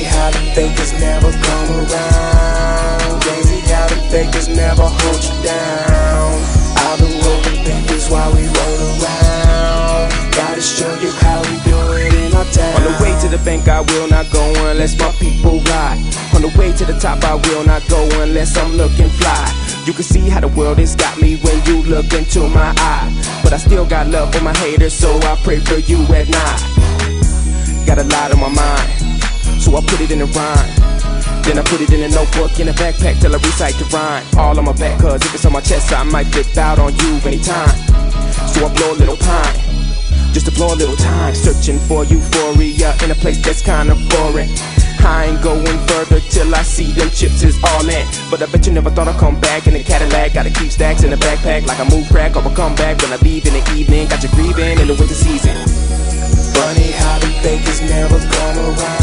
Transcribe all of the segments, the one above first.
how them fakers never come around. Crazy how them fakers never hold you down. I've been rolling papers while we roll around. Gotta show you how we do it in our town. On the way to the bank I will not go unless my people ride. On the way to the top I will not go unless I'm looking fly. You can see how the world has got me when you look into my eye. But I still got love for my haters, so I pray for you at night. Got a lot on my mind, so I put it in a rhyme. Then I put it in a notebook, in a backpack till I recite the rhyme. All on my back, cause if it's on my chest I might flip out on you anytime. So I blow a little pine, just to blow a little time. Searching for euphoria in a place that's kinda boring. I ain't going further till I see them chips is all in. But I bet you never thought I'd come back in a Cadillac. Gotta keep stacks in the backpack like I move crack or I come back when I leave in the evening. Got you grieving in the winter season. Funny how them fakers never come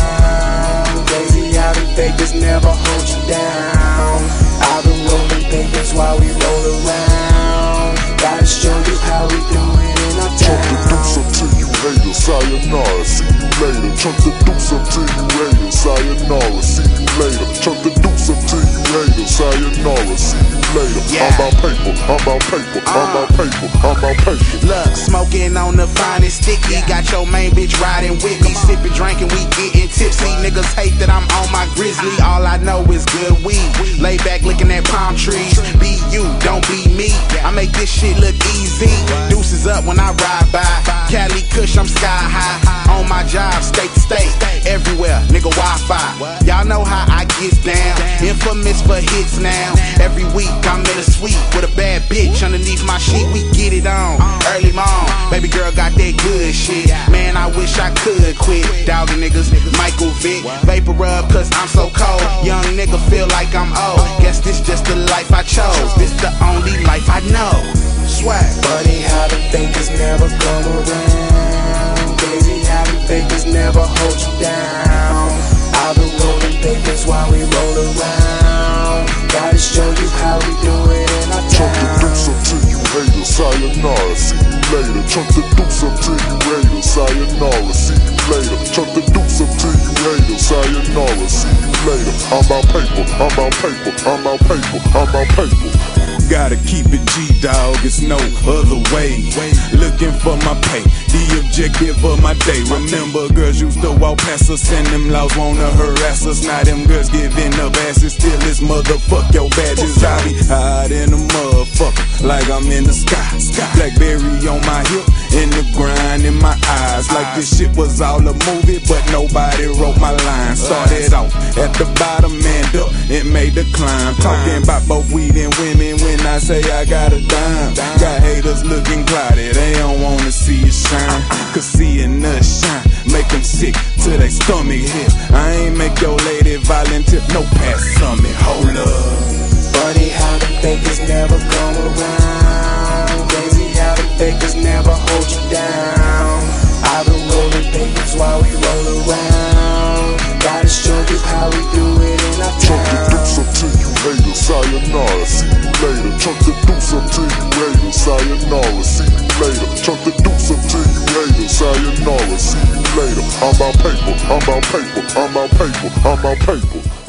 around. Crazy how them fakers never hold you down. I've been rolling papers while we roll around. Gotta show you how we do it in our town. Chunk the deuce up to you haters, sayonara, see you later. Chunk the deuce up to you haters, sayonara, see you later. Chunk the deuce up to you haters, sayonara, see you later. Yeah. I'm about paper, I'm about paper, I'm about paper, I'm about paper. Look, smoking on the finest sticky. Got your main bitch riding with me. Sipping, drinking, we getting tipsy. Niggas hate that I'm on my grizzly. All I know is good weed. Lay back looking at palm trees. Be you, don't be me. I make this shit look easy. Deuces up when I ride by. Cali Kush, I'm sky high. On my job, state to state. Everywhere, nigga Wi-Fi. Y'all know how I get down. Infamous for hits now. Every week I'm in a suite with a bad bitch underneath my sheet. We get it on early morn. Baby girl got that good shit. Man, I wish I could quit dogging niggas. Michael Vick, vapor rub cause I'm so cold. Young nigga feel like I'm old. Guess this just the life I chose. This the only life I know. Swag. Funny how them fakers never come around. Crazy how them fakers never hold you down. I've been rolling papers while we roll around. Gotta show you how we do it in our Chunk the town. deuce up to you haters, sayonara, see you later. Chunk the deuce up to you haters, sayonara, see you later. Chunk the deuce up to you haters, sayonara, see you later. I'm about paper, I'm about paper, I'm about paper, I'm about paper. Gotta keep it G-Dog, it's no other way. Looking for my pay, the objective of my day. Remember girls used to walk past us and them laws wanna harass us. Now them girls giving up asses, still this motherfuck your badges. I be hot in the motherfucker, like I'm in the sky. Blackberry on my hip, and the grind in my eyes. Like this shit was all a movie, but nobody wrote my lines. Started off at the bottom and up, it made the climb. Talking about both weed and women when I say I got a dime. Got haters looking cloudy, they don't wanna see us shine. Cause seeing us shine make them sick till they stomach hit. I ain't make your lady violent tip, no pass on me, hold up. Funny how them fakers never come around. Crazy how them fakers never hold you down. I've been rolling papers while we roll around. Gotta show you how we do it in our Chunk the town. deuce up to you haters, sayonara, see you later. Chunk the deuce up to you haters, sayonara, see you later. Chunk the deuce up to you haters, sayonara, see you later. I'm about paper, I'm about paper, I'm about paper, I'm about paper.